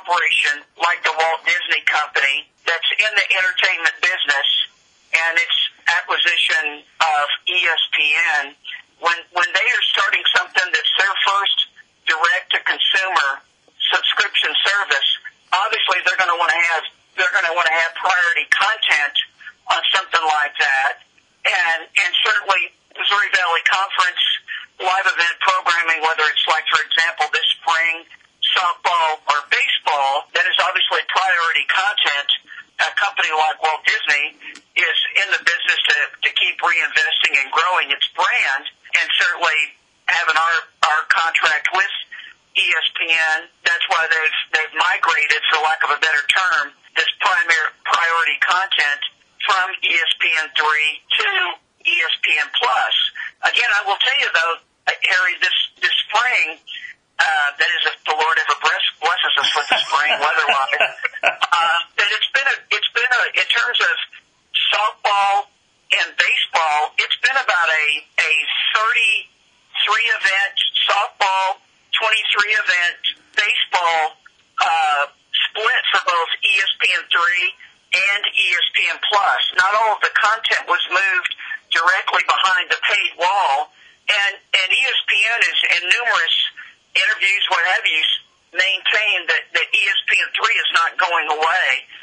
corporation like the Walt Disney Company that's in the entertainment business, and its acquisition of ESPN, when they are starting something that's their first direct-to-consumer subscription service, obviously they're going to want to have priority content on something like that, and certainly Missouri Valley Conference live event programming, whether it's like, for example, this spring, softball or baseball, that is obviously priority content. A company like Walt Disney is in the business to keep reinvesting and growing its brand, and certainly having our contract with ESPN, that's why they've migrated, for lack of a better term, this priority content from ESPN3 to ESPN Plus. Again, I will tell you though, Harry, this spring, that is, if the Lord ever blesses us with the spring weather-wise, that it's been in terms of softball and baseball, it's been about a 33 event softball, 23 event baseball split for both ESPN3 and ESPN Plus. Not all of the content was moved directly behind the paid wall, and ESPN is in numerous interviews, what have you, maintained that ESPN3 is not going away.